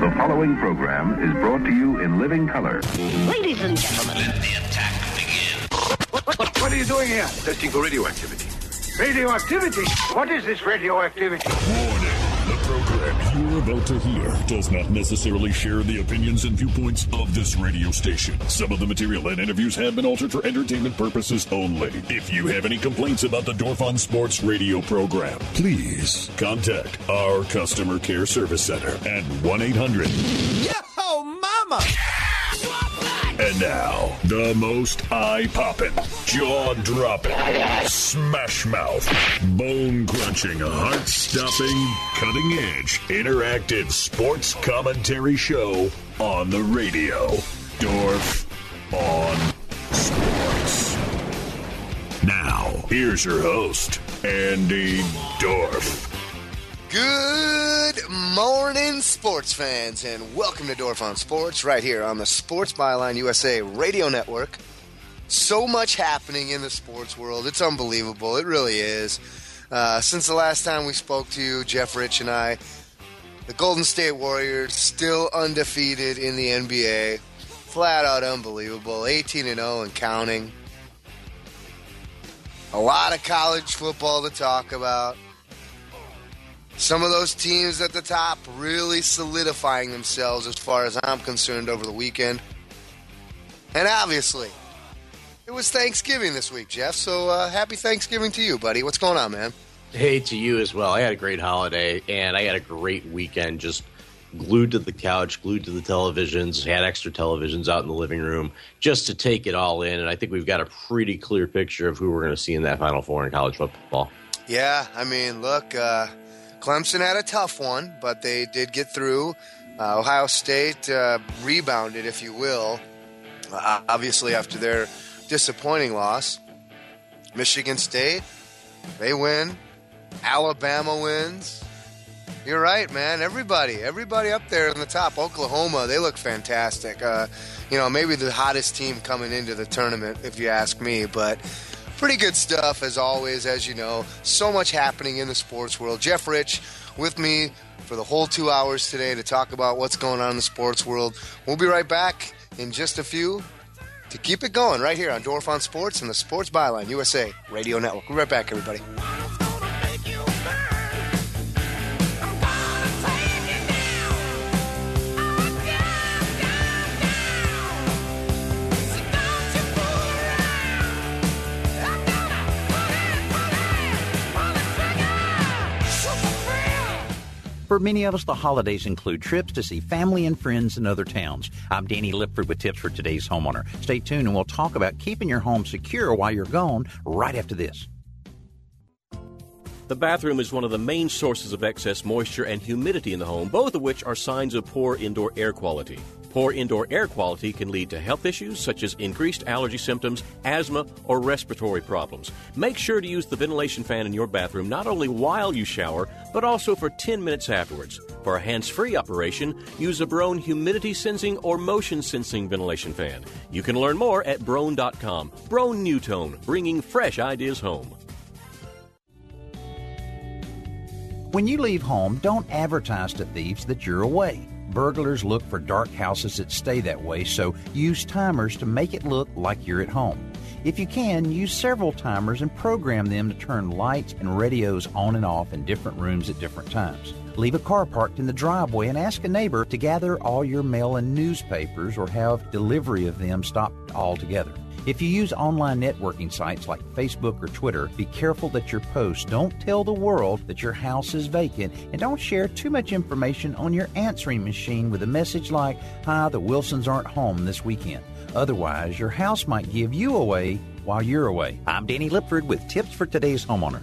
The following program is brought to you in living color. Ladies and gentlemen, let the attack begin. What are you doing here? Testing for radioactivity. Radioactivity? What is this radioactivity? Warning. The program you're about to hear does not necessarily share the opinions and viewpoints of this radio station. Some of the material and interviews have been altered for entertainment purposes only. If you have any complaints about the Dorf on Sports radio program, please contact our customer care service center at 1-800. Yo, mama! And now, the most eye-popping, jaw-dropping, smash-mouth, bone-crunching, heart-stopping, cutting-edge, interactive sports commentary show on the radio. Dorf on Sports. Now, here's your host, Andy Dorf. Good morning, sports fans, and welcome to Dorf on Sports right here on the Sports Byline USA Radio Network. So much happening in the sports world. It's unbelievable. It really is. Since the last time we spoke to you, Jeff Rich and I, the Golden State Warriors still undefeated in the NBA. Flat out unbelievable. 18-0 and counting. A lot of college football to talk about. Some of those teams at the top really solidifying themselves as far as I'm concerned over the weekend. And obviously, it was Thanksgiving this week, Jeff, so happy Thanksgiving to you, buddy. What's going on, man? Hey, to you as well. I had a great holiday, and I had a great weekend, just glued to the couch, glued to the televisions, had extra televisions out in the living room just to take it all in, and I think we've got a pretty clear picture of who we're going to see in that Final Four in college football. Yeah, I mean, look, Clemson had a tough one, but they did get through. Ohio State rebounded, if you will, obviously after their disappointing loss. Michigan State, they win. Alabama wins. You're right, man. Everybody up there in the top. Oklahoma, they look fantastic. Maybe the hottest team coming into the tournament, if you ask me, but pretty good stuff, as always, as you know. So much happening in the sports world. Jeff Rich with me for the whole 2 hours today to talk about what's going on in the sports world. We'll be right back in just a few to keep it going right here on Dorf on Sports and the Sports Byline USA Radio Network. We'll be right back, everybody. For many of us, the holidays include trips to see family and friends in other towns. I'm Danny Lipford with tips for today's homeowner. Stay tuned and we'll talk about keeping your home secure while you're gone right after this. The bathroom is one of the main sources of excess moisture and humidity in the home, both of which are signs of poor indoor air quality. Poor indoor air quality can lead to health issues such as increased allergy symptoms, asthma, or respiratory problems. Make sure to use the ventilation fan in your bathroom not only while you shower, but also for 10 minutes afterwards. For a hands-free operation, use a Broan humidity sensing or motion sensing ventilation fan. You can learn more at Broan.com. Broan NuTone, bringing fresh ideas home. When you leave home, don't advertise to thieves that you're away. Burglars look for dark houses that stay that way, so use timers to make it look like you're at home. If you can, use several timers and program them to turn lights and radios on and off in different rooms at different times. Leave a car parked in the driveway and ask a neighbor to gather all your mail and newspapers or have delivery of them stopped altogether. If you use online networking sites like Facebook or Twitter, be careful that your posts don't tell the world that your house is vacant, and don't share too much information on your answering machine with a message like, "Hi, the Wilsons aren't home this weekend." Otherwise, your house might give you away while you're away. I'm Danny Lipford with tips for today's homeowner.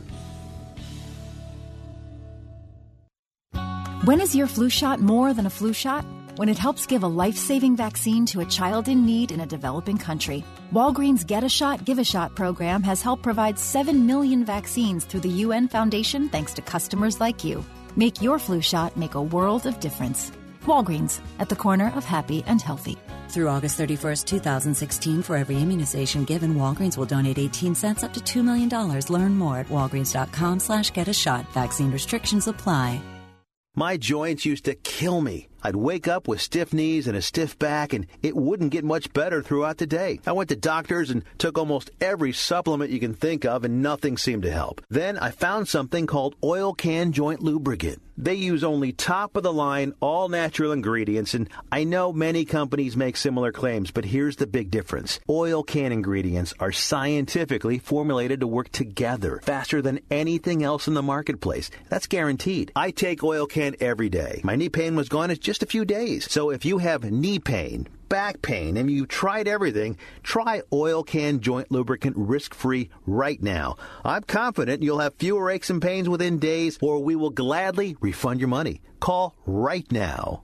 When is your flu shot more than a flu shot? When it helps give a life-saving vaccine to a child in need in a developing country. Walgreens Get a Shot, Give a Shot program has helped provide 7 million vaccines through the UN Foundation thanks to customers like you. Make your flu shot make a world of difference. Walgreens, at the corner of happy and healthy. Through August 31st, 2016, for every immunization given, Walgreens will donate 18 cents up to $2 million. Learn more at walgreens.com/get-a-shot. Vaccine restrictions apply. My joints used to kill me. I'd wake up with stiff knees and a stiff back, and it wouldn't get much better throughout the day. I went to doctors and took almost every supplement you can think of, and nothing seemed to help. Then I found something called Oil Can Joint Lubricant. They use only top-of-the-line, all-natural ingredients, and I know many companies make similar claims, but here's the big difference. Oil Can ingredients are scientifically formulated to work together faster than anything else in the marketplace. That's guaranteed. I take Oil Can every day. My knee pain was gone in just a few days. So if you have knee pain, back pain, and you tried everything, try Oil Can Joint Lubricant risk-free right now. I'm confident you'll have fewer aches and pains within days, or we will gladly refund your money. Call right now.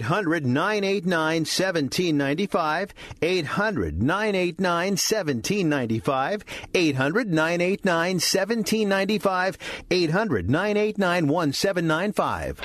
800-989-1795. 800-989-1795. 800-989-1795. 800-989-1795.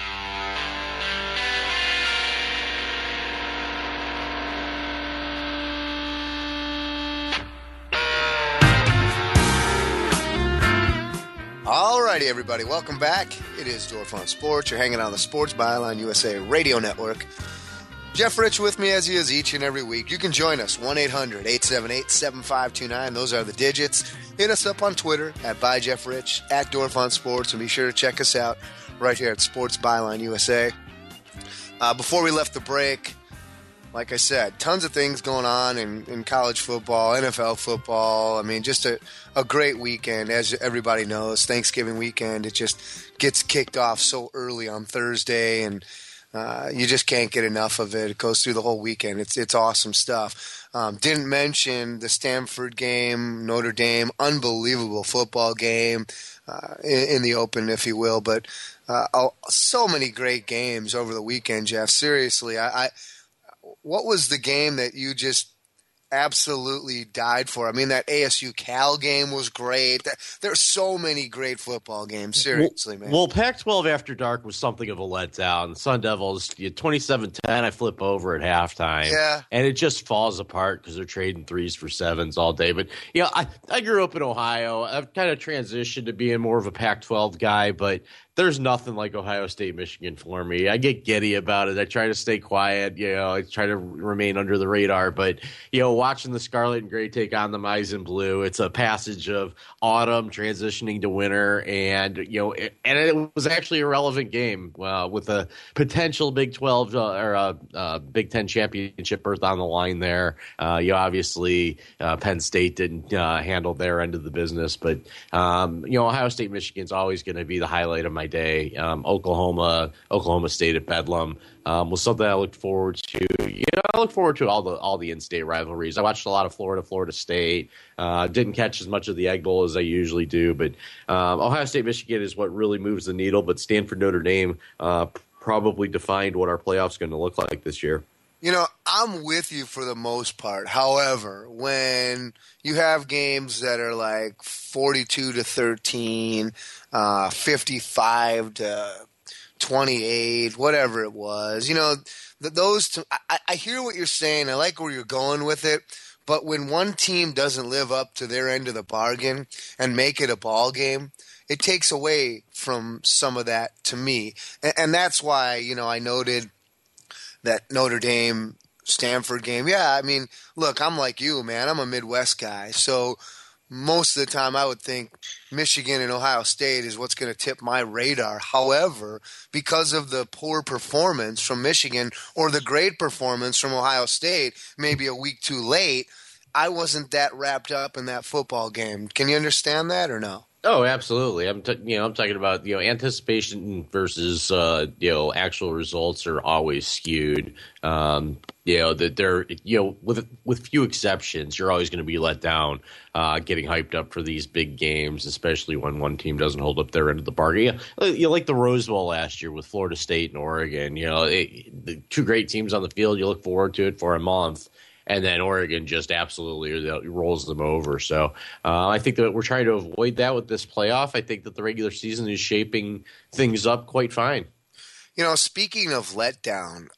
Alrighty, everybody, welcome back. It is Dorf on Sports. You're hanging on the Sports Byline USA Radio Network. Jeff Rich with me as he is each and every week. You can join us, 1-800-878-7529. Those are the digits. Hit us up on Twitter at ByJeffRich, at Dorf on Sports, and be sure to check us out right here at Sports Byline USA. Before we left the break, like I said, tons of things going on in college football, NFL football. I mean, just a great weekend. As everybody knows, Thanksgiving weekend, it just gets kicked off so early on Thursday, and you just can't get enough of it. It goes through the whole weekend. It's awesome stuff. Didn't mention the Stanford game, Notre Dame, unbelievable football game in the open, if you will. But so many great games over the weekend, Jeff. Seriously, what was the game that you just absolutely died for? I mean, that ASU Cal game was great. There's so many great football games. Seriously, man. Well, Pac-12 After Dark was something of a letdown. Sun Devils, 27-10, I flip over at halftime. Yeah. And it just falls apart because they're trading 3s for 7s all day. But, I grew up in Ohio. I've kind of transitioned to being more of a Pac-12 guy, but there's nothing like Ohio State, Michigan for me. I get giddy about it. I try to stay quiet. I try to remain under the radar. But, watching the Scarlet and Gray take on the Maize and Blue, it's a passage of autumn transitioning to winter. And, it was actually a relevant game with a potential Big 12 or Big 10 championship berth on the line there. Obviously, Penn State didn't handle their end of the business. But, Ohio State, Michigan's always going to be the highlight of my day. Oklahoma State at Bedlam was something I looked forward to. I look forward to all the in-state rivalries. I watched a lot of Florida State. Didn't catch as much of the Egg Bowl as I usually do, but Ohio State, Michigan is what really moves the needle. But Stanford, Notre Dame probably defined what our playoff's going to look like this year. I'm with you for the most part. However, when you have games that are like 42-13, 55-28, whatever it was, those two, I hear what you're saying. I like where you're going with it. But when one team doesn't live up to their end of the bargain and make it a ball game, it takes away from some of that to me. And that's why, I noted that Notre Dame Stanford game. Yeah, I mean, look, I'm like you, man. I'm a Midwest guy. So most of the time I would think Michigan and Ohio State is what's going to tip my radar. However, because of the poor performance from Michigan or the great performance from Ohio State, maybe a week too late, I wasn't that wrapped up in that football game. Can you understand that or no? Oh, absolutely. I'm talking about anticipation versus actual results are always skewed. That they're with few exceptions, you're always going to be let down getting hyped up for these big games, especially when one team doesn't hold up their end of the bargain. Like the Rose Bowl last year with Florida State and Oregon. The two great teams on the field. You look forward to it for a month. And then Oregon just absolutely rolls them over. So I think that we're trying to avoid that with this playoff. I think that the regular season is shaping things up quite fine. Speaking of letdown,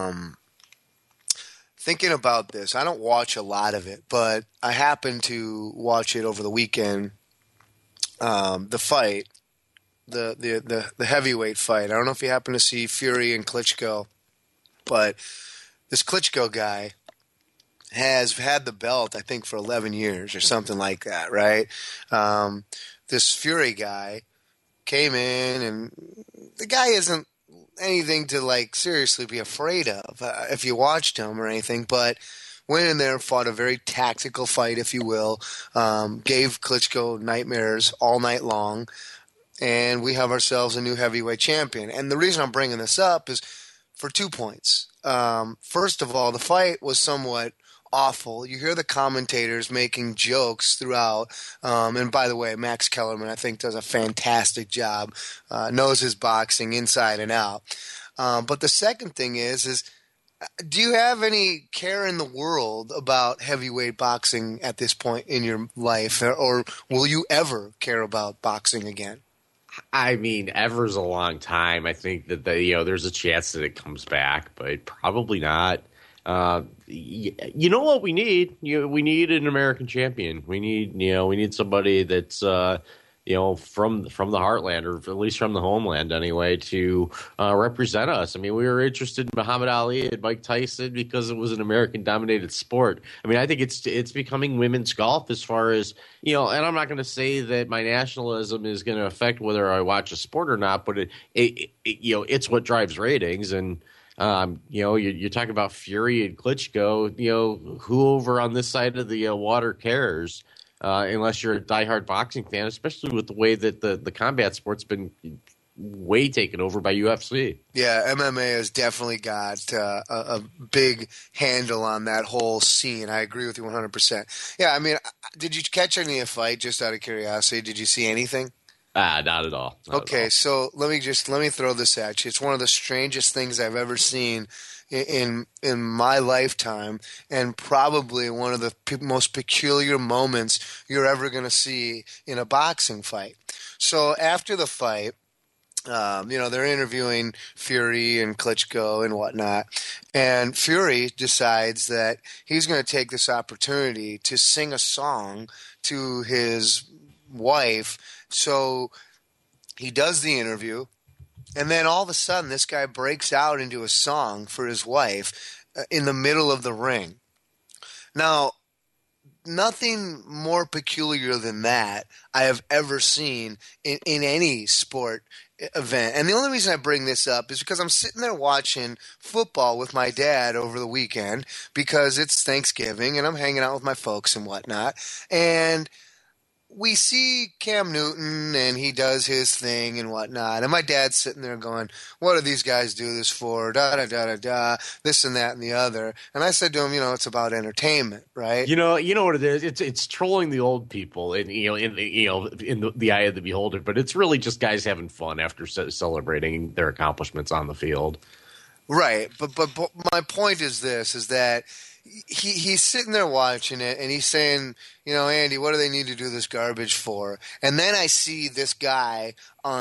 thinking about this, I don't watch a lot of it, but I happened to watch it over the weekend. The fight, the heavyweight fight. I don't know if you happen to see Fury and Klitschko. but this Klitschko guy has had the belt, I think, for 11 years or something like that, right? This Fury guy came in, and the guy isn't anything to, like, seriously be afraid of if you watched him or anything, but went in there and fought a very tactical fight, if you will, gave Klitschko nightmares all night long, and we have ourselves a new heavyweight champion. And the reason I'm bringing this up is for 2 points. First of all, the fight was somewhat awful. You hear the commentators making jokes throughout. And by the way, Max Kellerman, I think, does a fantastic job, knows his boxing inside and out. But the second thing is do you have any care in the world about heavyweight boxing at this point in your life, or will you ever care about boxing again? I mean, ever's a long time. I think that there's a chance that it comes back, but probably not. You know what we need? We need an American champion. We need somebody that's from the heartland, or at least from the homeland anyway, to represent us. I mean, we were interested in Muhammad Ali and Mike Tyson because it was an American-dominated sport. I mean, I think it's becoming women's golf as far as, and I'm not going to say that my nationalism is going to affect whether I watch a sport or not, but it's what drives ratings. And you're talking about Fury and Klitschko. Who over on this side of the water cares? Unless you're a diehard boxing fan, especially with the way that the combat sport's been way taken over by UFC. Yeah, MMA has definitely got a big handle on that whole scene. I agree with you 100%. Yeah, I mean, did you catch any of the fight, just out of curiosity? Did you see anything? Not at all. So let me throw this at you. It's one of the strangest things I've ever seen in my lifetime, and probably one of the most peculiar moments you're ever going to see in a boxing fight. So after the fight, they're interviewing Fury and Klitschko and whatnot, and Fury decides that he's going to take this opportunity to sing a song to his wife. So he does the interview, and then all of a sudden this guy breaks out into a song for his wife in the middle of the ring. Now, nothing more peculiar than that I have ever seen in any sport event. And the only reason I bring this up is because I'm sitting there watching football with my dad over the weekend because it's Thanksgiving and I'm hanging out with my folks and whatnot. And we see Cam Newton, and he does his thing and whatnot. And my dad's sitting there going, what do these guys do this for? Da-da-da-da-da, this and that and the other. And I said to him, it's about entertainment, right? You know what it is? It's trolling the old people, and in the eye of the beholder. But it's really just guys having fun after celebrating their accomplishments on the field. Right. But my point is this, is that he's sitting there watching it, and he's saying, Andy, what do they need to do this garbage for? And then I see this guy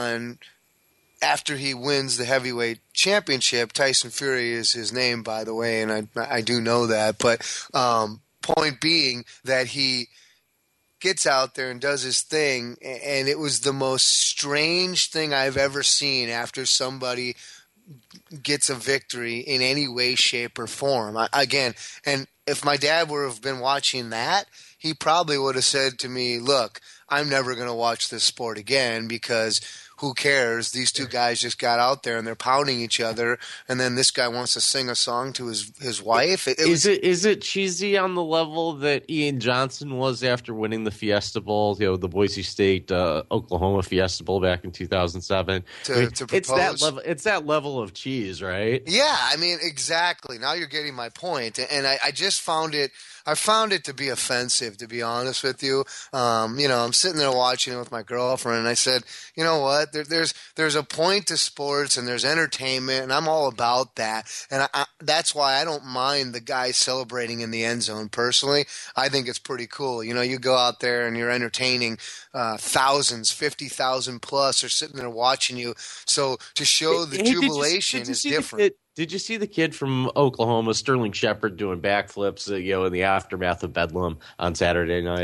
after he wins the heavyweight championship. Tyson Fury is his name, by the way, and I do know that. But point being that he gets out there and does his thing, and it was the most strange thing I've ever seen after somebody gets a victory in any way, shape, or form. Again, and if my dad would have been watching that, he probably would have said to me, look, I'm never going to watch this sport again because who cares? These two guys just got out there and they're pounding each other, and then this guy wants to sing a song to his wife. Is it cheesy on the level that Ian Johnson was after winning the Fiesta Bowl, the Boise State Oklahoma Fiesta Bowl back in 2007? To propose? It's that level of cheese, right? Yeah, I mean, exactly. Now you're getting my point, and I just found it. I found it to be offensive, to be honest with you. I'm sitting there watching it with my girlfriend, and I said, you know what? There's a point to sports, and there's entertainment, and I'm all about that. And that's why I don't mind the guy celebrating in the end zone. Personally, I think it's pretty cool. You go out there and you're entertaining thousands, 50,000 plus, are sitting there watching you. So to show the jubilation is different. Did you see the kid from Oklahoma, Sterling Shepard, doing backflips, in the aftermath of Bedlam on Saturday night?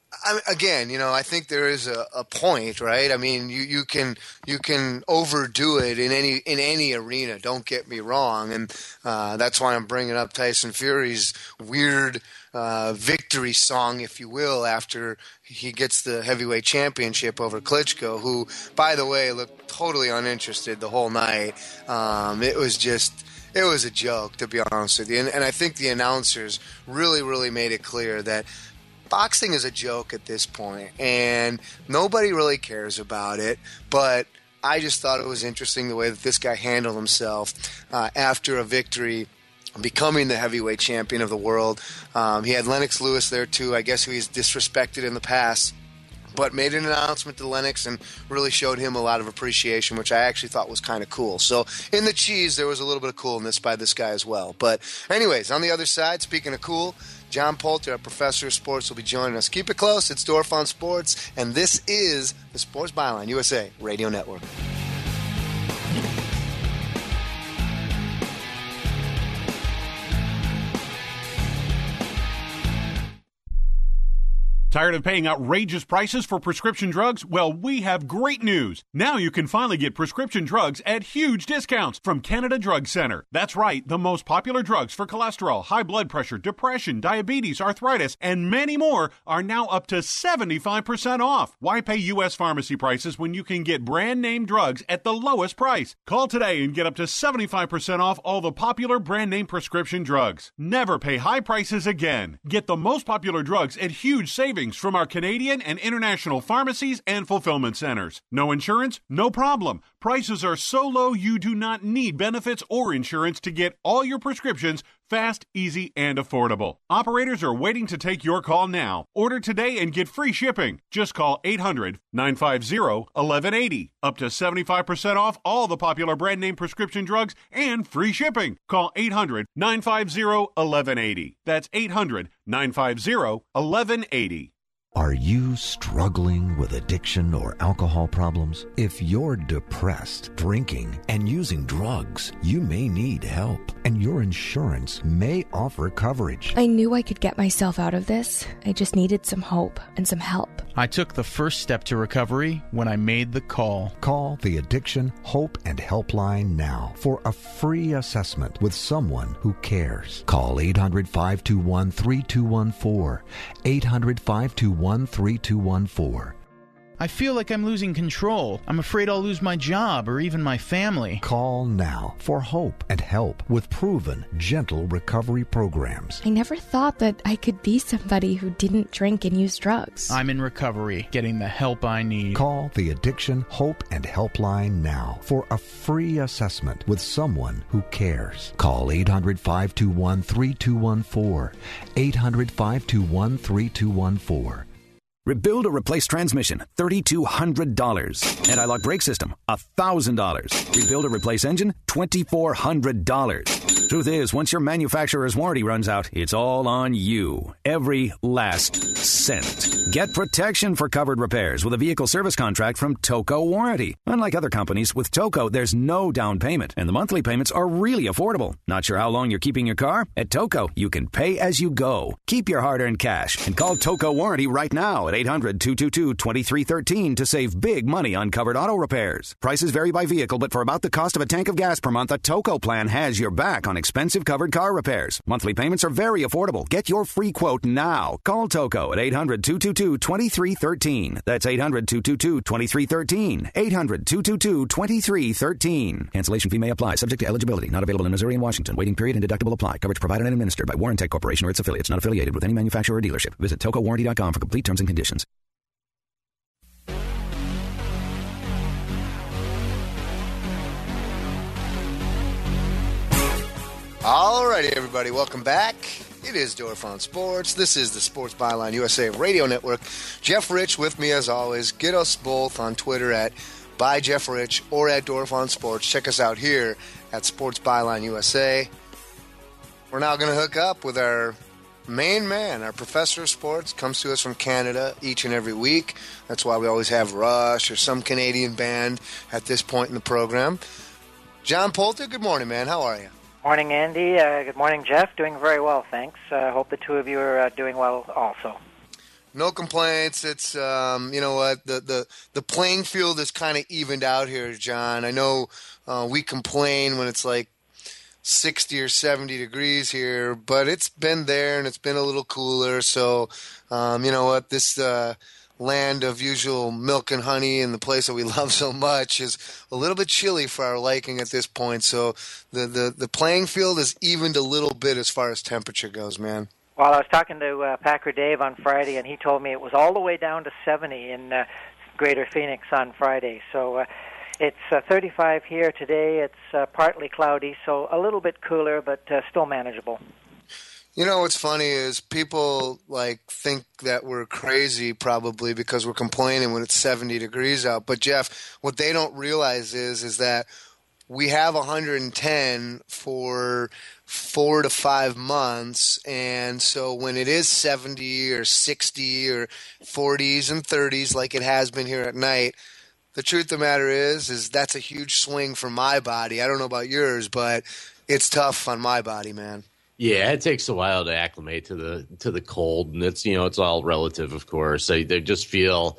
Again, I think there is a point, right? I mean, you can overdo it in any arena. Don't get me wrong, and that's why I'm bringing up Tyson Fury's weird victory song, if you will, after he gets the heavyweight championship over Klitschko, who, by the way, looked totally uninterested the whole night. It was a joke, to be honest with you, and I think the announcers really, really made it clear that boxing is a joke at this point, and nobody really cares about it, but I just thought it was interesting the way that this guy handled himself after a victory, becoming the heavyweight champion of the world. He had Lennox Lewis there too, I guess, who he's disrespected in the past, but made an announcement to Lennox and really showed him a lot of appreciation, which I actually thought was kind of cool. So in the cheese, there was a little bit of coolness by this guy as well. But anyways, on the other side, speaking of cool, John Poulter, our professor of sports, will be joining us. Keep it close. It's Dorf on Sports, and this is the Sports Byline USA Radio Network. Tired of paying outrageous prices for prescription drugs? Well, we have great news. Now you can finally get prescription drugs at huge discounts from Canada Drug Center. That's right, the most popular drugs for cholesterol, high blood pressure, depression, diabetes, arthritis, and many more are now up to 75% off. Why pay U.S. pharmacy prices when you can get brand name drugs at the lowest price? Call today and get up to 75% off all the popular brand name prescription drugs. Never pay high prices again. Get the most popular drugs at huge savings from our Canadian and international pharmacies and fulfillment centers. No insurance? No problem. Prices are so low you do not need benefits or insurance to get all your prescriptions fast, easy, and affordable. Operators are waiting to take your call now. Order today and get free shipping. Just call 800-950-1180. Up to 75% off all the popular brand name prescription drugs and free shipping. Call 800-950-1180. That's 800-950-1180. Are you struggling with addiction or alcohol problems? If you're depressed, drinking, and using drugs, you may need help, and your insurance may offer coverage. I knew I could get myself out of this. I just needed some hope and some help. I took the first step to recovery when I made the call. Call the Addiction, Hope, and Helpline now for a free assessment with someone who cares. Call 800-521-3214. 800-521-3214. I feel like I'm losing control. I'm afraid I'll lose my job or even my family. Call now for hope and help with proven, gentle recovery programs. I never thought that I could be somebody who didn't drink and use drugs. I'm in recovery, getting the help I need. Call the Addiction, Hope, and Helpline now for a free assessment with someone who cares. Call 800-521-3214. 800-521-3214. Rebuild or replace transmission, $3,200. Anti-lock brake system, $1,000. Rebuild or replace engine, $2,400. Truth is, once your manufacturer's warranty runs out, it's all on you. Every last cent. Get protection for covered repairs with a vehicle service contract from Toco Warranty. Unlike other companies, with Toco, there's no down payment, and the monthly payments are really affordable. Not sure how long you're keeping your car? At Toco, you can pay as you go. Keep your hard-earned cash and call Toco Warranty right now at 800-222-2313 to save big money on covered auto repairs. Prices vary by vehicle, but for about the cost of a tank of gas per month, a Toco plan has your back on expensive covered car repairs. Monthly payments are very affordable. Get your free quote now. Call Toco at 800-222-2313. That's 800-222-2313. 800-222-2313. Cancellation fee may apply, subject to eligibility. Not available in Missouri and Washington. Waiting period and deductible apply. Coverage provided and administered by Warrantech Corporation or its affiliates. Not affiliated with any manufacturer or dealership. Visit TocoWarranty.com for complete terms and conditions. All righty, everybody. Welcome back. It is Dorf on Sports. This is the Sports Byline USA Radio Network. Jeff Rich with me as always. Get us both on Twitter at @ByJeffRich or at Dorf on Sports. Check us out here at Sports Byline USA. We're now going to hook up with our main man, our professor of sports. Comes to us from Canada each and every week. That's why we always have Rush or some Canadian band at this point in the program. John Poulter, good morning, man. How are you? Morning, Andy. Good morning, Jeff. Doing very well, thanks. Hope the two of you are doing well also. No complaints. It's you know what, the playing field is kind of evened out here, John. I know we complain when it's like 60 or 70 degrees here, but it's been there and it's been a little cooler. So you know what, this land of usual milk and honey and the place that we love so much is a little bit chilly for our liking at this point. So the playing field is evened a little bit as far as temperature goes, man. Well, I was talking to Packer Dave on Friday, and he told me it was all the way down to 70 in Greater Phoenix on Friday. So it's 35 here today. It's partly cloudy, so a little bit cooler, but still manageable. You know what's funny is people think that we're crazy probably because we're complaining when it's 70 degrees out. But Jeff, what they don't realize is that we have 110 for 4 to 5 months, and so when it is 70 or 60 or 40s and 30s like it has been here at night, the truth of the matter is that's a huge swing for my body. I don't know about yours, but it's tough on my body, man. Yeah, it takes a while to acclimate to the cold, and it's all relative, of course. They just feel,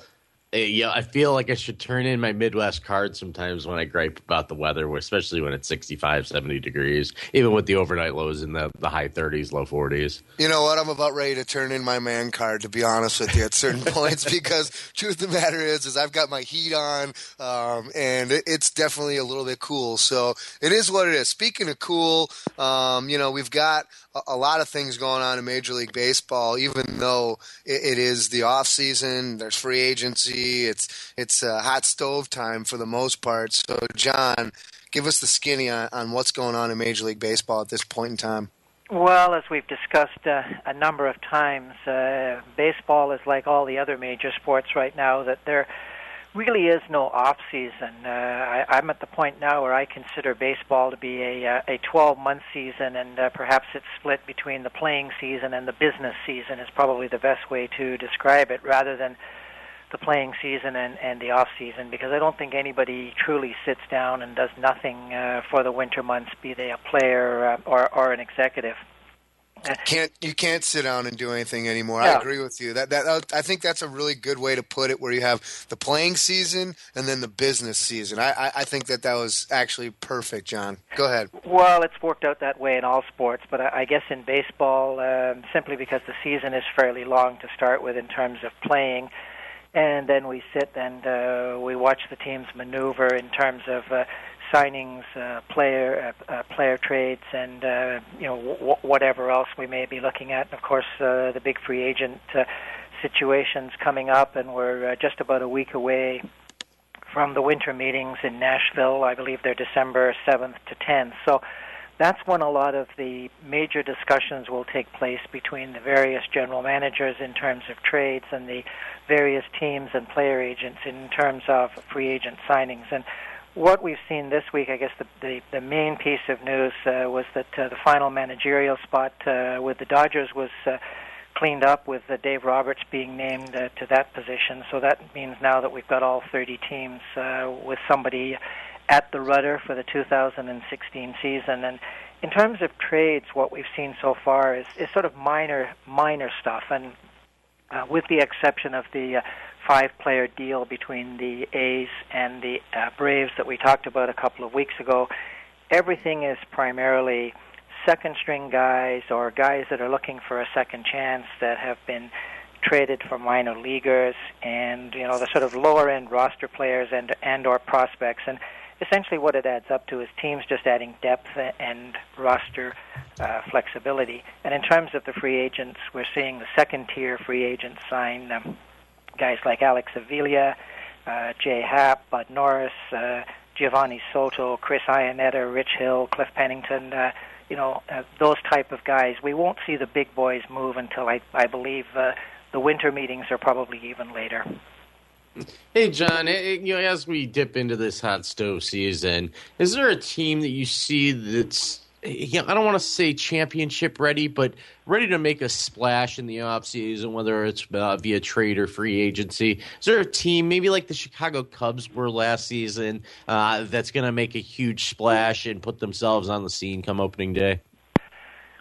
I feel like I should turn in my Midwest card sometimes when I gripe about the weather, especially when it's 65, 70 degrees, even with the overnight lows in the high 30s, low 40s. You know what? I'm about ready to turn in my man card, to be honest with you, at certain points, because truth of the matter is I've got my heat on, and it's definitely a little bit cool. So it is what it is. Speaking of cool, we've got a lot of things going on in Major League Baseball, even though it is the off season. There's free agency. It's hot stove time for the most part. So, John, give us the skinny on what's going on in Major League Baseball at this point in time. Well, as we've discussed a number of times, baseball is like all the other major sports right now, that there really is no off-season. I'm at the point now where I consider baseball to be a 12-month season, and perhaps it's split between the playing season and the business season is probably the best way to describe it, rather than the playing season and the off-season, because I don't think anybody truly sits down and does nothing for the winter months, be they a player or an executive. You can't sit down and do anything anymore. Yeah. I agree with you. That I think that's a really good way to put it, where you have the playing season and then the business season. I think that was actually perfect, John. Go ahead. Well, it's worked out that way in all sports, but I guess in baseball, simply because the season is fairly long to start with in terms of playing, and then we sit and we watch the teams maneuver in terms of signings, player trades, and whatever else we may be looking at. And of course, the big free agent situations coming up, and we're just about a week away from the winter meetings in Nashville. I believe they're December 7th to 10th. So that's when a lot of the major discussions will take place between the various general managers in terms of trades and the various teams and player agents in terms of free agent signings. And what we've seen this week, I guess the main piece of news was that the final managerial spot with the Dodgers was cleaned up, with Dave Roberts being named to that position. So that means now that we've got all 30 teams with somebody at the rudder for the 2016 season. And in terms of trades, what we've seen so far is sort of minor stuff. And with the exception of the 5-player deal between the A's and the Braves that we talked about a couple of weeks ago, everything is primarily second-string guys or guys that are looking for a second chance that have been traded for minor leaguers, and the sort of lower-end roster players and or prospects. And essentially what it adds up to is teams just adding depth and roster flexibility. And in terms of the free agents, we're seeing the second-tier free agents sign guys like Alex Avila, Jay Happ, Bud Norris, Giovanni Soto, Chris Iannetta, Rich Hill, Cliff Pennington, those type of guys. We won't see the big boys move until I believe the winter meetings are probably even later. Hey, John, as we dip into this hot stove season, is there a team that you see that's, I don't want to say championship ready, but ready to make a splash in the offseason, whether it's via trade or free agency? Is there a team, maybe like the Chicago Cubs were last season, that's going to make a huge splash and put themselves on the scene come opening day?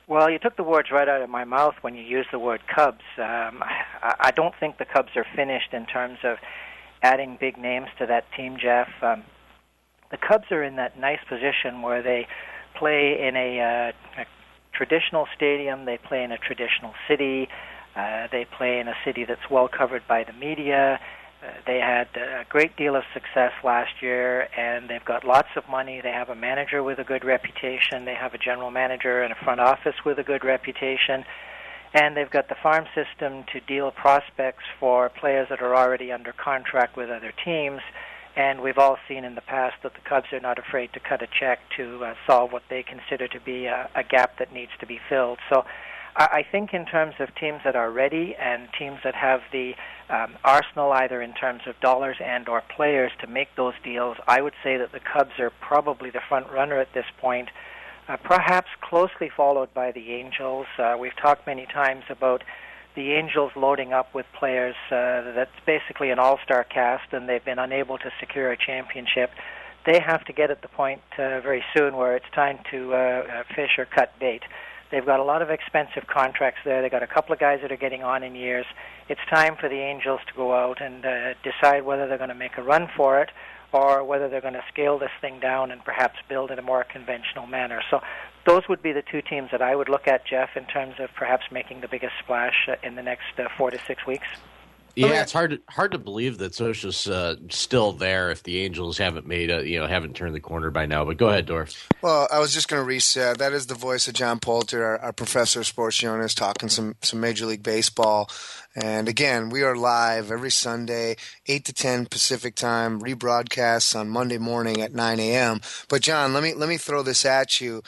Well, you took the words right out of my mouth when you used the word Cubs. I don't think the Cubs are finished in terms of adding big names to that team, Jeff. The Cubs are in that nice position where they play in a traditional stadium, they play in a traditional city, they play in a city that's well covered by the media. They had a great deal of success last year, and they've got lots of money. They have a manager with a good reputation. They have a general manager and a front office with a good reputation. And they've got the farm system to deal prospects for players that are already under contract with other teams. And we've all seen in the past that the Cubs are not afraid to cut a check to solve what they consider to be a gap that needs to be filled. So I think in terms of teams that are ready and teams that have the arsenal either in terms of dollars and or players to make those deals, I would say that the Cubs are probably the front runner at this point, perhaps closely followed by the Angels. We've talked many times about the Angels loading up with players that's basically an all-star cast, and they've been unable to secure a championship. They have to get at the point very soon where it's time to fish or cut bait. They've got a lot of expensive contracts there. They've got a couple of guys that are getting on in years. It's time for the Angels to go out and decide whether they're going to make a run for it or whether they're going to scale this thing down and perhaps build in a more conventional manner. So those would be the two teams that I would look at, Jeff, in terms of perhaps making the biggest splash in the next 4 to 6 weeks. Yeah, it's hard to believe that Scioscia's still there if the Angels haven't haven't turned the corner by now. But go ahead, Dorf. Well, I was just going to reset. That is the voice of John Poulter, our professor of sports journalist, talking some Major League Baseball. And again, we are live every Sunday, 8 to 10 Pacific time, rebroadcasts on Monday morning at 9 a.m. But John, let me throw this at you.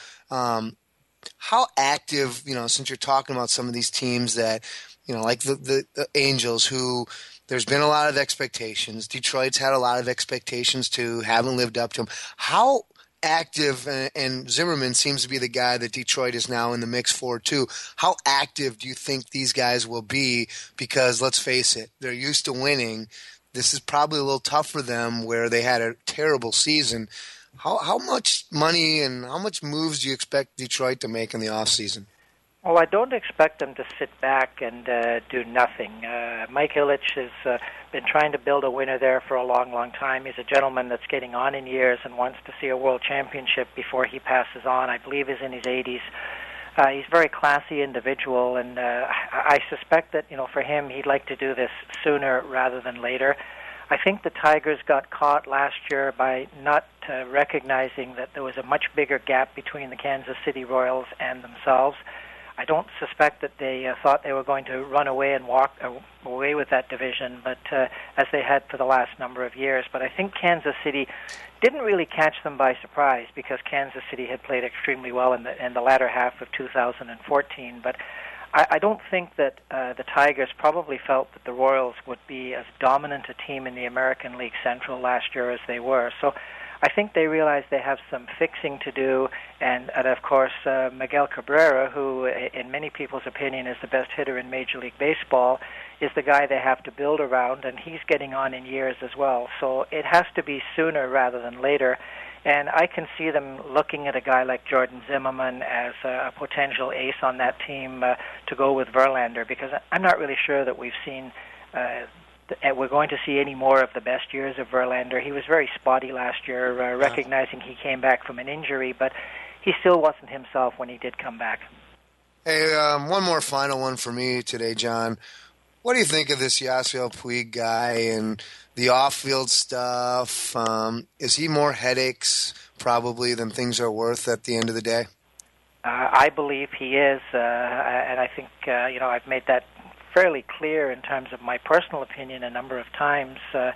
How active, since you're talking about some of these teams that, like the Angels, who there's been a lot of expectations. Detroit's had a lot of expectations too, haven't lived up to them. How active, and Zimmerman seems to be the guy that Detroit is now in the mix for too. How active do you think these guys will be? Because let's face it, they're used to winning. This is probably a little tough for them where they had a terrible season. How much money and how much moves do you expect Detroit to make in the offseason? Well, I don't expect them to sit back and do nothing. Mike Ilitch has been trying to build a winner there for a long, long time. He's a gentleman that's getting on in years and wants to see a world championship before he passes on. I believe he's in his 80s. He's a very classy individual, and I suspect that, for him, he'd like to do this sooner rather than later. I think the Tigers got caught last year by not recognizing that there was a much bigger gap between the Kansas City Royals and themselves. I don't suspect that they thought they were going to run away and walk away with that division, but as they had for the last number of years. But I think Kansas City didn't really catch them by surprise because Kansas City had played extremely well in the latter half of 2014. But I don't think that the Tigers probably felt that the Royals would be as dominant a team in the American League Central last year as they were. So I think they realize they have some fixing to do, and of course, Miguel Cabrera, who in many people's opinion is the best hitter in Major League Baseball, is the guy they have to build around, and he's getting on in years as well. So it has to be sooner rather than later, and I can see them looking at a guy like Jordan Zimmerman as a potential ace on that team to go with Verlander, because I'm not really sure that we've seen we're going to see any more of the best years of Verlander. He was very spotty last year, recognizing he came back from an injury, but he still wasn't himself when he did come back. Hey, one more final one for me today, John. What do you think of this Yasiel Puig guy and the off-field stuff? Is he more headaches probably than things are worth at the end of the day? I believe he is, and I think I've made that fairly clear in terms of my personal opinion a number of times.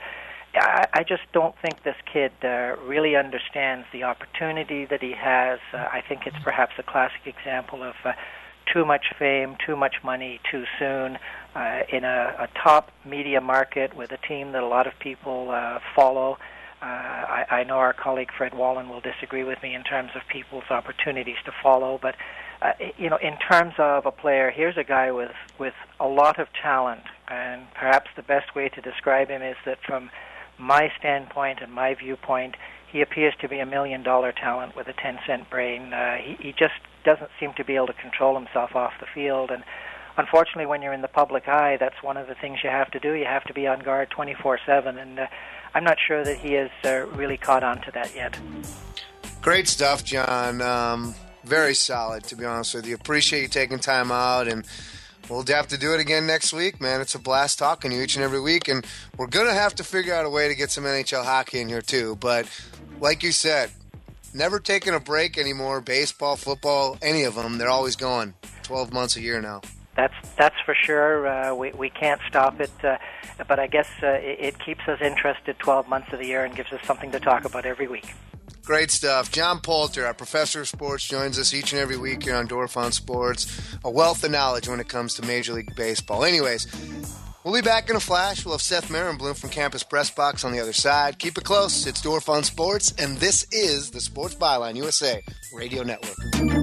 I just don't think this kid really understands the opportunity that he has. I think it's perhaps a classic example of too much fame, too much money, too soon, in a top media market with a team that a lot of people follow. I know our colleague Fred Wallen will disagree with me in terms of people's opportunities to follow, but in terms of a player, here's a guy with a lot of talent, and perhaps the best way to describe him is that from my standpoint and my viewpoint, he appears to be $1 million talent with a 10-cent brain. He just doesn't seem to be able to control himself off the field. And unfortunately, when you're in the public eye, that's one of the things you have to do. You have to be on guard 24/7, and I'm not sure that he has really caught on to that yet. Great stuff, John. Very solid, to be honest with you. Appreciate you taking time out, and we'll have to do it again next week, man. It's a blast talking to you each and every week, and we're going to have to figure out a way to get some NHL hockey in here too. But like you said, never taking a break anymore. Baseball, football, any of them, they're always going 12 months a year now. That's for sure. We can't stop it, but I guess it keeps us interested 12 months of the year and gives us something to talk about every week. Great stuff. John Poulter, our professor of sports, joins us each and every week here on Dorf on Sports. A wealth of knowledge when it comes to Major League Baseball. Anyways, we'll be back in a flash. We'll have Seth Marenblum from Campus Press Box on the other side. Keep it close. It's Dorf on Sports, and this is the Sports Byline USA Radio Network.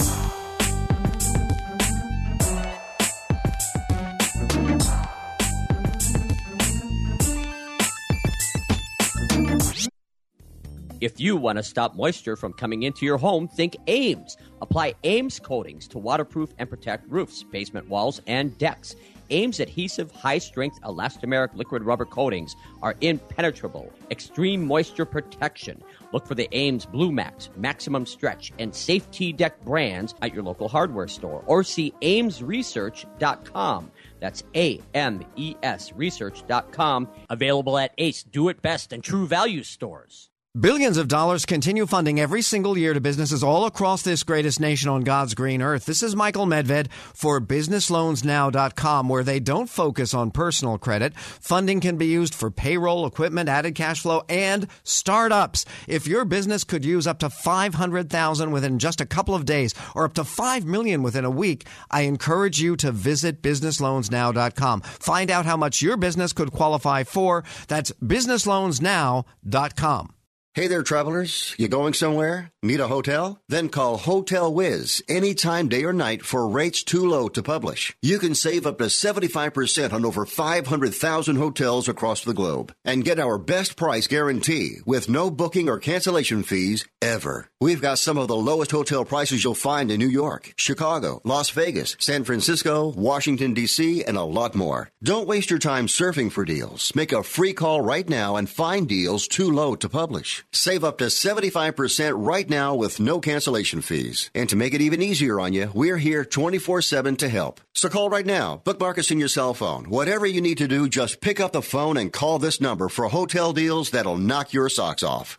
If you want to stop moisture from coming into your home, think Ames. Apply Ames coatings to waterproof and protect roofs, basement walls, and decks. Ames adhesive, high-strength, elastomeric liquid rubber coatings are impenetrable, extreme moisture protection. Look for the Ames Blue Max, Maximum Stretch, and Safety Deck brands at your local hardware store, or see amesresearch.com. That's AMES research.com. Available at Ace, Do It Best, and True Value stores. Billions of dollars continue funding every single year to businesses all across this greatest nation on God's green earth. This is Michael Medved for BusinessLoansNow.com, where they don't focus on personal credit. Funding can be used for payroll, equipment, added cash flow, and startups. If your business could use up to $500,000 within just a couple of days or up to $5 million within a week, I encourage you to visit BusinessLoansNow.com. Find out how much your business could qualify for. That's BusinessLoansNow.com. Hey there, travelers. You going somewhere? Need a hotel? Then call Hotel Wiz anytime, day or night, for rates too low to publish. You can save up to 75% on over 500,000 hotels across the globe and get our best price guarantee with no booking or cancellation fees ever. We've got some of the lowest hotel prices you'll find in New York, Chicago, Las Vegas, San Francisco, Washington, D.C., and a lot more. Don't waste your time surfing for deals. Make a free call right now and find deals too low to publish. Save up to 75% right now with no cancellation fees. And to make it even easier on you, we're here 24/7 to help. So call right now. Bookmark us in your cell phone. Whatever you need to do, just pick up the phone and call this number for hotel deals that'll knock your socks off.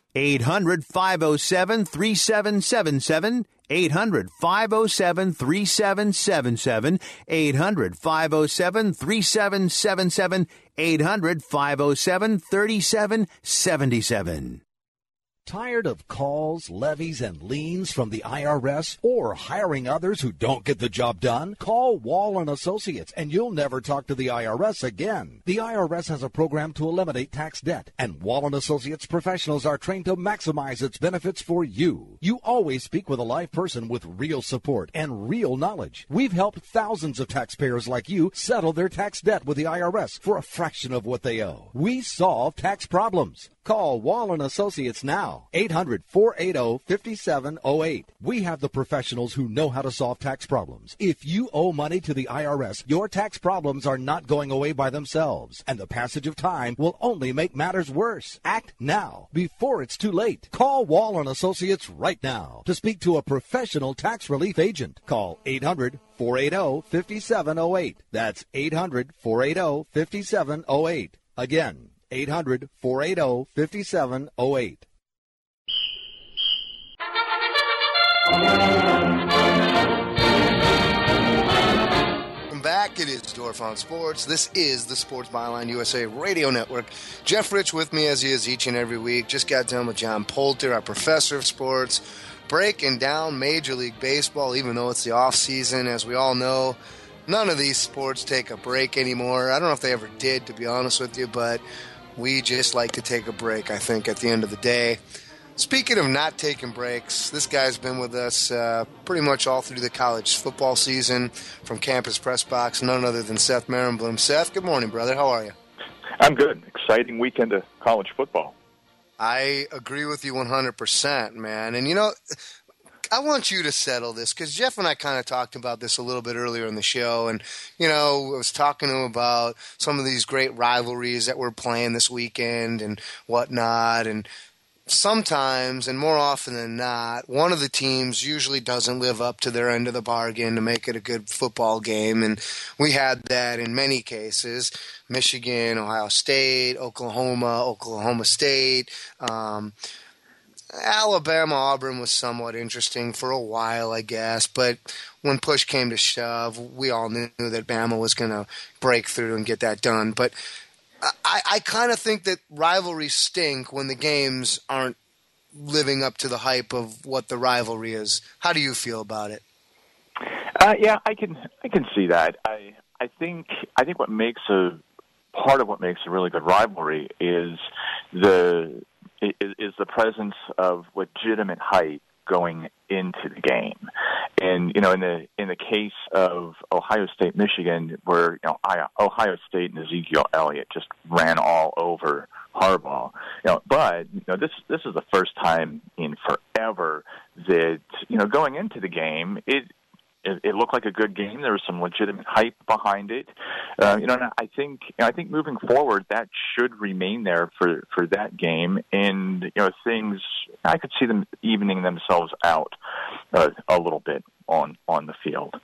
800-507-3777. 800-507-3777. 800-507-3777. 800-507-3777. Tired of calls, levies, and liens from the IRS or hiring others who don't get the job done? Call Wall & Associates and you'll never talk to the IRS again. The IRS has a program to eliminate tax debt, and Wall & Associates professionals are trained to maximize its benefits for you. You always speak with a live person with real support and real knowledge. We've helped thousands of taxpayers like you settle their tax debt with the IRS for a fraction of what they owe. We solve tax problems. Call Wall & Associates now, 800-480-5708. We have the professionals who know how to solve tax problems. If you owe money to the IRS, your tax problems are not going away by themselves, and the passage of time will only make matters worse. Act now, before it's too late. Call Wall & Associates right now to speak to a professional tax relief agent. Call 800-480-5708. That's 800-480-5708. Again, 800-480-5708. Welcome back. It is Dorf on Sports. This is the Sports Byline USA Radio Network. Jeff Rich with me as he is each and every week. Just got done with John Poulter, our professor of sports, breaking down Major League Baseball, even though it's the off season. As we all know, none of these sports take a break anymore. I don't know if they ever did, to be honest with you, but we just like to take a break, I think, at the end of the day. Speaking of not taking breaks, this guy's been with us pretty much all through the college football season from Campus Press Box, none other than Seth Marenblum. Seth, good morning, brother. How are you? I'm good. Exciting weekend of college football. I agree with you 100%, man. And, you know, I want you to settle this, because Jeff and I kind of talked about this a little bit earlier in the show, and I was talking to him about some of these great rivalries that we're playing this weekend and whatnot, and sometimes, and more often than not, one of the teams usually doesn't live up to their end of the bargain to make it a good football game, and we had that in many cases. Michigan, Ohio State, Oklahoma State, Alabama, Auburn was somewhat interesting for a while, I guess, but when push came to shove, we all knew that Bama was going to break through and get that done. But I kind of think that rivalries stink when the games aren't living up to the hype of what the rivalry is. How do you feel about it? Yeah, I can see that. I think what makes part of what makes a really good rivalry is the presence of legitimate hype going into the game. And in the case of Ohio State, Michigan, where Ohio State and Ezekiel Elliott just ran all over Harbaugh. But this is the first time in forever that going into the game it looked like a good game. There was some legitimate hype behind it. And I think moving forward that should remain there for that game. And things, I could see them evening themselves out a little bit on the field.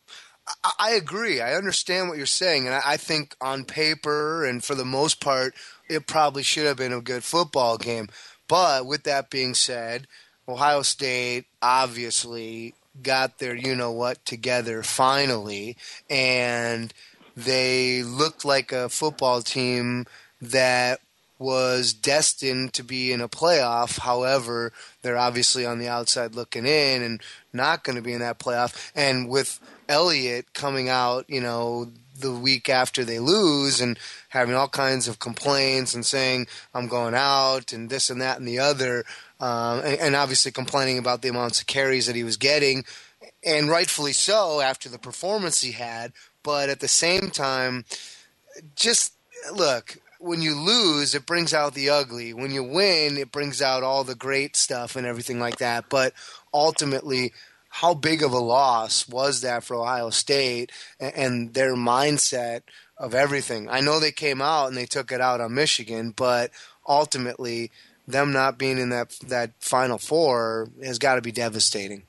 I agree. I understand what you're saying, and I think on paper and for the most part, it probably should have been a good football game. But with that being said, Ohio State obviously got their you-know-what together finally, and they looked like a football team that was destined to be in a playoff. However, they're obviously on the outside looking in and not going to be in that playoff. And with Elliott coming out, the week after they lose and having all kinds of complaints and saying, I'm going out and this and that and the other, and obviously complaining about the amounts of carries that he was getting, and rightfully so after the performance he had. But at the same time, just look, when you lose, it brings out the ugly. When you win, it brings out all the great stuff and everything like that. But ultimately, how big of a loss was that for Ohio State and their mindset of everything? I know they came out and they took it out on Michigan, but ultimately, them not being in that Final Four has got to be devastating.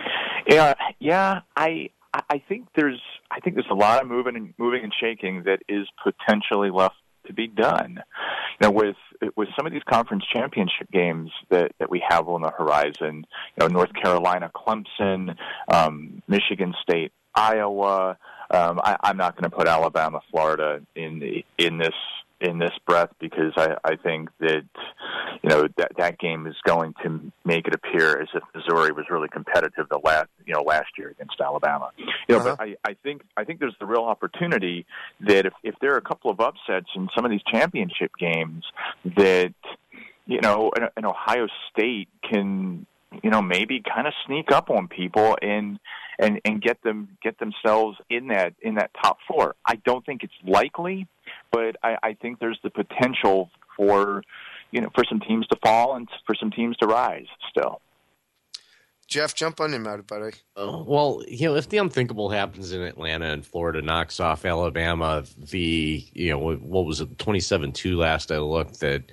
Yeah. I think there's a lot of moving and shaking that is potentially left to be done. With some of these conference championship games that we have on the horizon, North Carolina, Clemson, Michigan State, Iowa. I'm not going to put Alabama, Florida in this breath, because I think that that game is going to make it appear as if Missouri was really competitive last year against Alabama. But I think there's the real opportunity that if there are a couple of upsets in some of these championship games, that an Ohio State can maybe kind of sneak up on people and get themselves in that top four. I don't think it's likely, but I think there's the potential for some teams to fall and for some teams to rise still. Jeff, jump on in, buddy. Well, if the unthinkable happens in Atlanta and Florida knocks off Alabama, what was it, 27-2 last I looked, that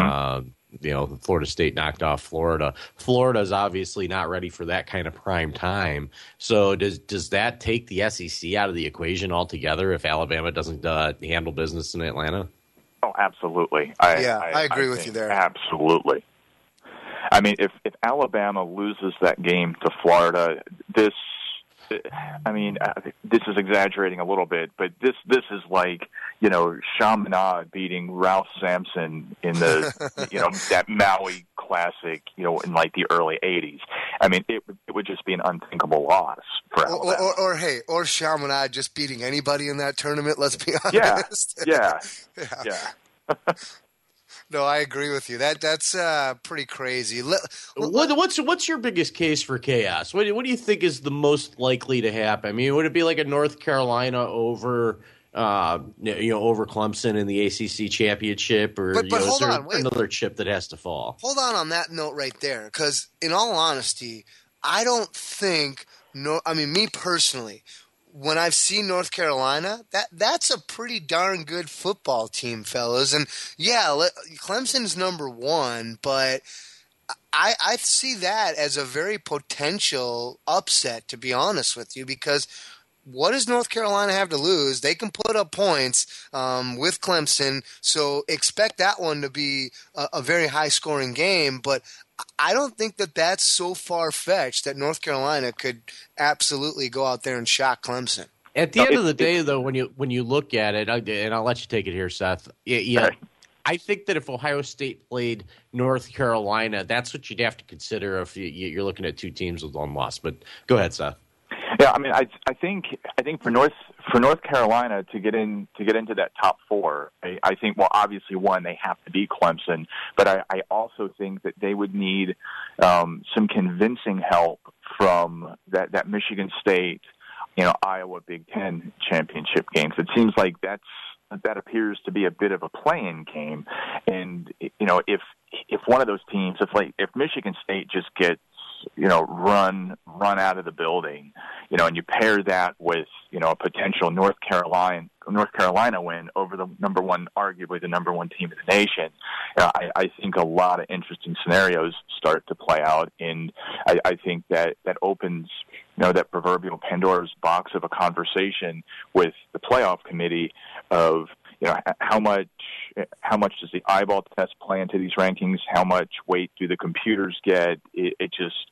Florida State knocked off Florida. Florida's obviously not ready for that kind of prime time. So does that take the SEC out of the equation altogether if Alabama doesn't handle business in Atlanta? Oh, absolutely. I agree with you there. Absolutely. I mean, if Alabama loses that game to Florida, this is exaggerating a little bit, but this is like, Chaminade beating Ralph Sampson in the, that Maui Classic, in like the early 80s. I mean, it would just be an unthinkable loss for Alabama. Or Chaminade just beating anybody in that tournament, let's be honest. Yeah. No, I agree with you. That's pretty crazy. What's your biggest case for chaos? What do you think is the most likely to happen? I mean, would it be like a North Carolina over Clemson in the ACC championship, or but is there another chip that has to fall? Hold on that note right there, because in all honesty, I don't think. Me personally, when I've seen North Carolina, that's a pretty darn good football team, fellas. And yeah, Clemson's number one, but I see that as a very potential upset, to be honest with you, because what does North Carolina have to lose? They can put up points with Clemson, so expect that one to be a very high-scoring game, but I don't think that that's so far-fetched that North Carolina could absolutely go out there and shock Clemson. At the end of the day, though, when you look at it, and I'll let you take it here, Seth, I think that if Ohio State played North Carolina, that's what you'd have to consider if you're looking at two teams with one loss. But go ahead, Seth. Yeah, I mean, I think for North Carolina to get into that top four, I think, well, obviously one, they have to beat Clemson, but I also think that they would need some convincing help from that Michigan State, Iowa Big Ten championship games. It seems like that appears to be a bit of a play-in game, and if one of those teams, if Michigan State just gets run out of the building, and you pair that with a potential North Carolina win over arguably the number one team in the nation, I think a lot of interesting scenarios start to play out, and I think that opens that proverbial Pandora's box of a conversation with the playoff committee of how much does the eyeball test play into these rankings? How much weight do the computers get? It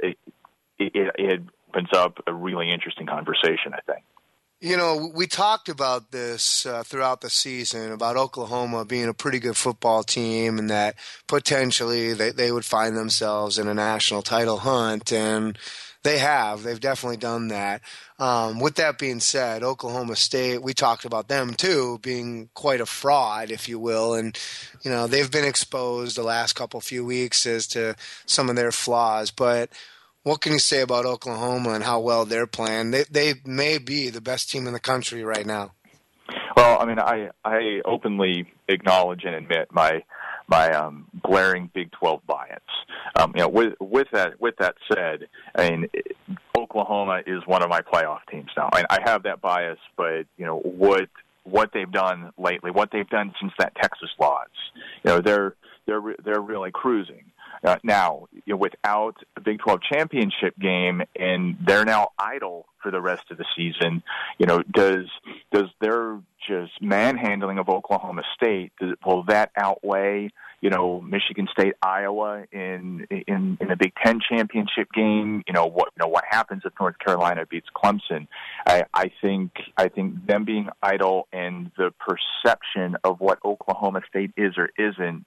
opens up a really interesting conversation, I think. We talked about this throughout the season, about Oklahoma being a pretty good football team and that potentially they would find themselves in a national title hunt, and they've definitely done that. With that being said, Oklahoma State, we talked about them too, being quite a fraud, if you will, and they've been exposed the last few weeks as to some of their flaws, but what can you say about Oklahoma and how well they're playing? They may be the best team in the country right now. Well, I mean, I openly acknowledge and admit my glaring Big 12 bias. With that said, I mean, Oklahoma is one of my playoff teams now. I have that bias, but what they've done lately, what they've done since that Texas loss, they're really cruising. Now, without a Big 12 championship game, and they're now idle for the rest of the season, does their just manhandling of Oklahoma State, will that outweigh, Michigan State, Iowa in the Big Ten championship game? What happens if North Carolina beats Clemson? I think them being idle and the perception of what Oklahoma State is or isn't,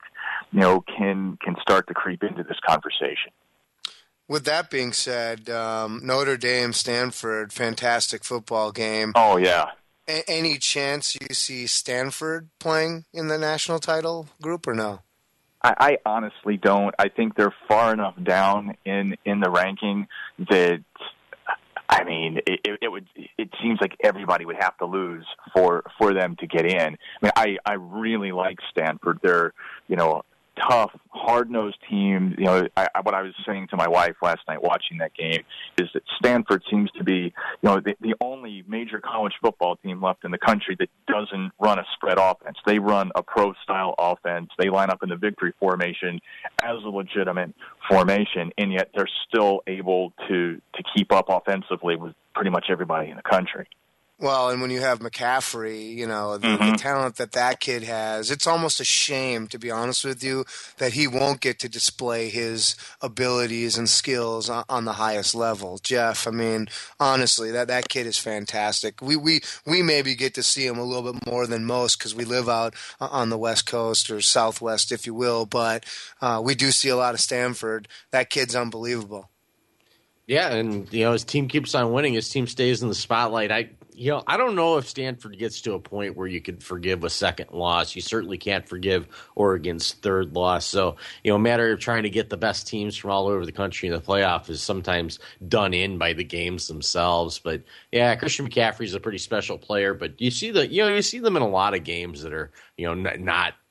can start to creep into this conversation. With that being said, Notre Dame, Stanford, fantastic football game. Oh, yeah. Any chance you see Stanford playing in the national title group or no? I honestly don't. I think they're far enough down in the ranking that, I mean, it seems like everybody would have to lose for them to get in. I mean, I really like Stanford. They're, tough, hard-nosed team. What I was saying to my wife last night watching that game is that Stanford seems to be, the only major college football team left in the country that doesn't run a spread offense. They run a pro-style offense. They line up in the victory formation as a legitimate formation, and yet they're still able to keep up offensively with pretty much everybody in the country. Well, and when you have McCaffrey, the talent that kid has, it's almost a shame, to be honest with you, that he won't get to display his abilities and skills on the highest level. Jeff, I mean, honestly, that kid is fantastic. We maybe get to see him a little bit more than most because we live out on the West Coast or Southwest, if you will, but we do see a lot of Stanford. That kid's unbelievable. Yeah, and, his team keeps on winning. His team stays in the spotlight. I don't know if Stanford gets to a point where you can forgive a second loss. You certainly can't forgive Oregon's third loss. So, a matter of trying to get the best teams from all over the country in the playoff is sometimes done in by the games themselves. But yeah, Christian McCaffrey's a pretty special player. But you see them in a lot of games that are, not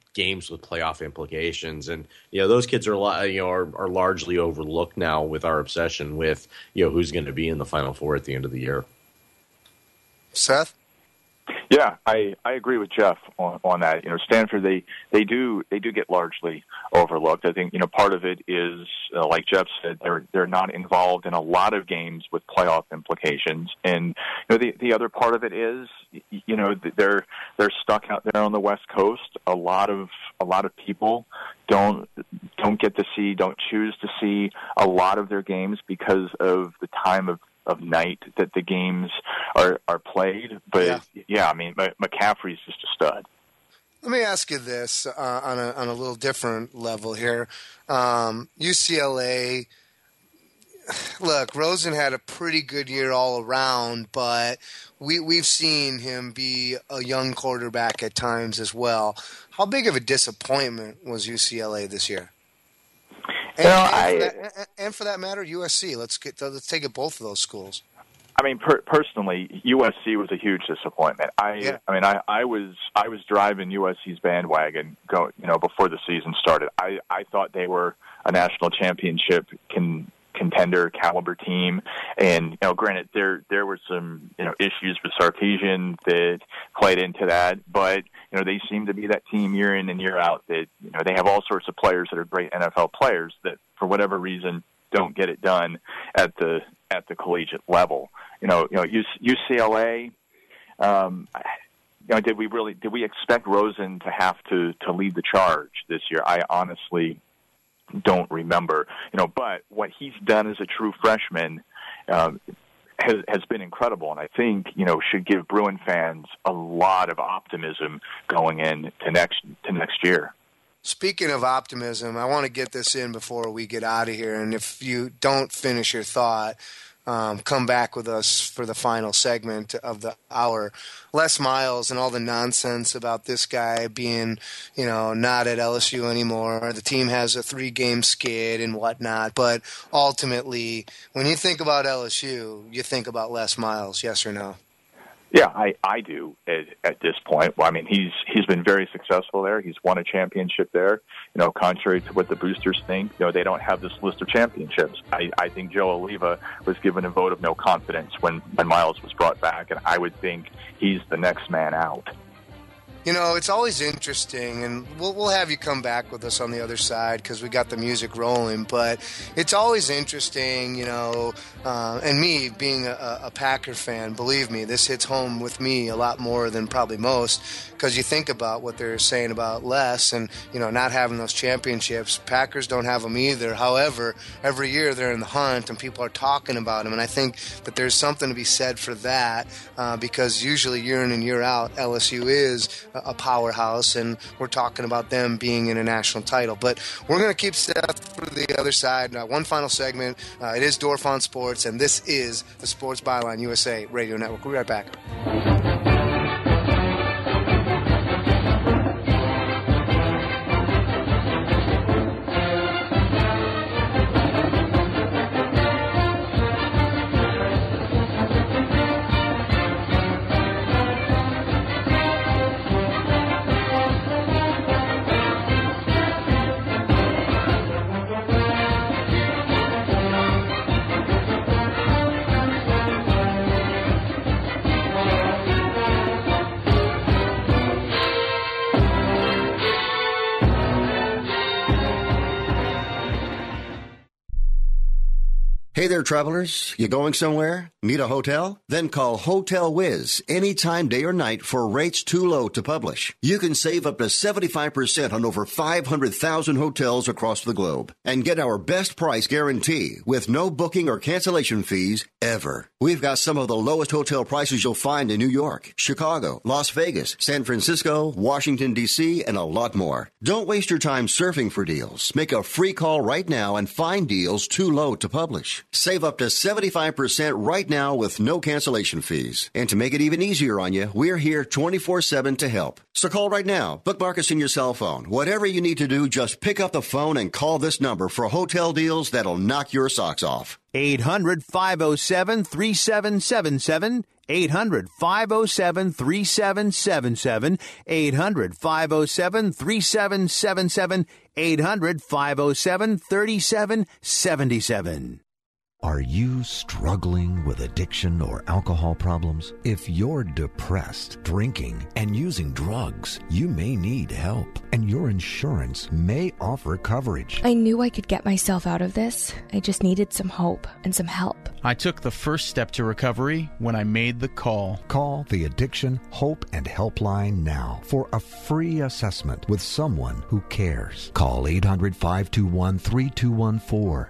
games with playoff implications. And those kids are largely overlooked now with our obsession with who's going to be in the Final Four at the end of the year. Seth? Yeah, I agree with Jeff on that. Stanford, they do get largely overlooked. I think part of it is like Jeff said, they're not involved in a lot of games with playoff implications, and the other part of it is they're stuck out there on the West Coast. A lot of people don't choose to see a lot of their games because of the time of night that the games are played. But I mean, McCaffrey's just a stud. Let me ask you this on a little different level here. UCLA, look, Rosen had a pretty good year all around, but we've seen him be a young quarterback at times as well. How big of a disappointment was UCLA this year? And for that matter, USC. Let's take it both of those schools. I mean, personally, USC was a huge disappointment. I was driving USC's bandwagon before the season started. I thought they were a national championship contender caliber team, and granted there were some issues with Sarkisian that played into that, but they seem to be that team year in and year out that they have all sorts of players that are great NFL players that for whatever reason don't get it done at the collegiate level. UCLA. Did we expect Rosen to have to lead the charge this year? I honestly don't remember. But what he's done as a true freshman has been incredible, and I think should give Bruin fans a lot of optimism going into next year. Speaking of optimism, I want to get this in before we get out of here, and if you don't finish your thought, come back with us for the final segment of the hour. Les Miles and all the nonsense about this guy being, not at LSU anymore. The team has a 3-game skid and whatnot. But ultimately, when you think about LSU, you think about Les Miles, yes or no? Yeah, I do at this point. Well, I mean, he's been very successful there. He's won a championship there. Contrary to what the boosters think, they don't have this list of championships. I think Joe Oliva was given a vote of no confidence when Miles was brought back, and I would think he's the next man out. It's always interesting, and we'll have you come back with us on the other side because we got the music rolling, but it's always interesting, and me being a Packer fan, believe me, this hits home with me a lot more than probably most because you think about what they're saying about Les and, not having those championships. Packers don't have them either. However, every year they're in the hunt and people are talking about them, and I think that there's something to be said for that because usually year in and year out, LSU is a powerhouse, and we're talking about them being in a national title. But we're going to keep Seth for the other side. One final segment. It is Dorf on Sports, and this is the Sports Byline USA Radio Network. We'll be right back. Hey there, travelers. You going somewhere? Need a hotel? Then call Hotel Wiz anytime, day or night, for rates too low to publish. You can save up to 75% on over 500,000 hotels across the globe and get our best price guarantee with no booking or cancellation fees ever. We've got some of the lowest hotel prices you'll find in New York, Chicago, Las Vegas, San Francisco, Washington, D.C., and a lot more. Don't waste your time surfing for deals. Make a free call right now and find deals too low to publish. Save up to 75% right now with no cancellation fees. And to make it even easier on you, we're here 24/7 to help. So call right now. Bookmark us in your cell phone. Whatever you need to do, just pick up the phone and call this number for hotel deals that'll knock your socks off. 800-507-3777. 800-507-3777, 800-507-3777, 800-507-3777. Are you struggling with addiction or alcohol problems? If you're depressed, drinking, and using drugs, you may need help, and your insurance may offer coverage. I knew I could get myself out of this. I just needed some hope and some help. I took the first step to recovery when I made the call. Call the Addiction Hope and Helpline now for a free assessment with someone who cares. Call 800-521-3214.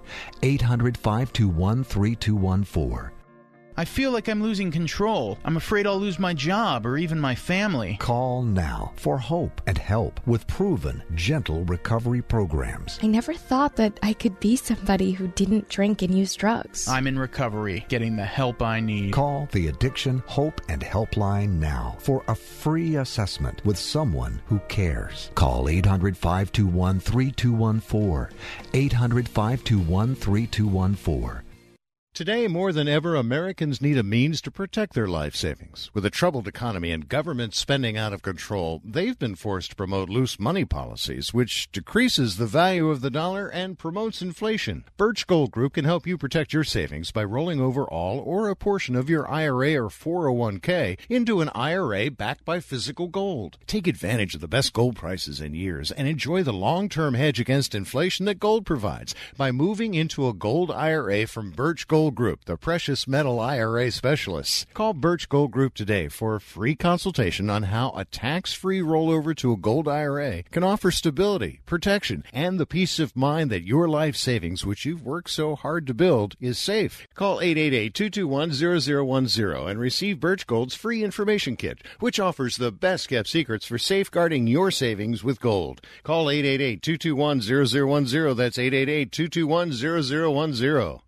800-521-3214. I feel like I'm losing control. I'm afraid I'll lose my job or even my family. Call now for hope and help with proven, gentle recovery programs. I never thought that I could be somebody who didn't drink and use drugs. I'm in recovery, getting the help I need. Call the Addiction Hope and Helpline now for a free assessment with someone who cares. Call 800-521-3214. 800-521-3214. Today, more than ever, Americans need a means to protect their life savings. With a troubled economy and government spending out of control, they've been forced to promote loose money policies, which decreases the value of the dollar and promotes inflation. Birch Gold Group can help you protect your savings by rolling over all or a portion of your IRA or 401k into an IRA backed by physical gold. Take advantage of the best gold prices in years and enjoy the long-term hedge against inflation that gold provides by moving into a gold IRA from Birch Gold Group, the precious metal IRA specialists. Call Birch Gold Group today for a free consultation on how a tax-free rollover to a gold IRA can offer stability, protection, and the peace of mind that your life savings, which you've worked so hard to build, is safe. Call 888-221-0010 and receive Birch Gold's free information kit, which offers the best-kept secrets for safeguarding your savings with gold. Call 888-221-0010. That's 888-221-0010.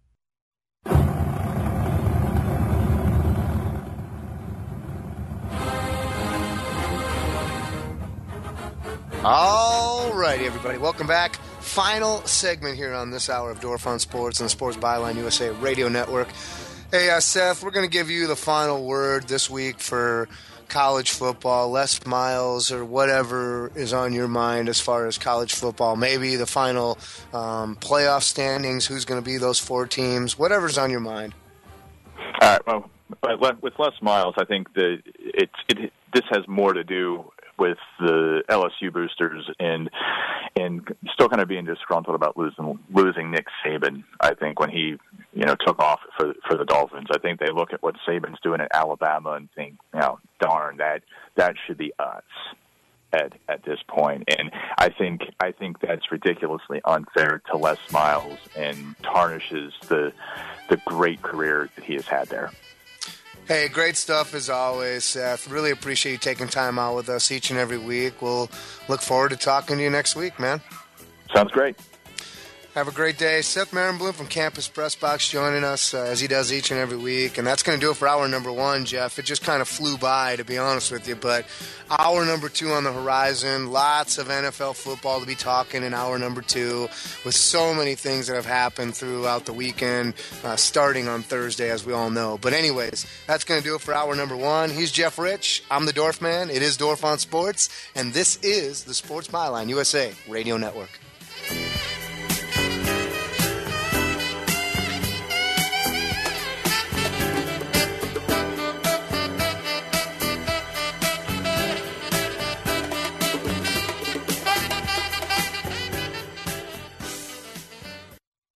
All righty, everybody. Welcome back. Final segment here on this hour of Dorf on Sports and the Sports Byline USA Radio Network. Hey, Seth, we're going to give you the final word this week for college football. Les Miles or whatever is on your mind as far as college football. Maybe the final playoff standings, who's going to be those four teams, whatever's on your mind. All right, well, with Les Miles, I think that this has more to do with the LSU boosters and still kind of being disgruntled about losing Nick Saban. I think when he took off for the Dolphins, I think they look at what Saban's doing at Alabama and think, darn, that should be us at this point. And I think that's ridiculously unfair to Les Miles and tarnishes the great career that he has had there. Hey, great stuff as always, Seth. Really appreciate you taking time out with us each and every week. We'll look forward to talking to you next week, man. Sounds great. Have a great day. Seth Marenblum from Campus Press Box joining us as he does each and every week. And that's going to do it for hour number one, Jeff. It just kind of flew by, to be honest with you. But hour number two on the horizon. Lots of NFL football to be talking in hour number two with so many things that have happened throughout the weekend, starting on Thursday, as we all know. But anyways, that's going to do it for hour number one. He's Jeff Rich. I'm the Dorf Man. It is Dorf on Sports. And this is the Sports Byline USA Radio Network.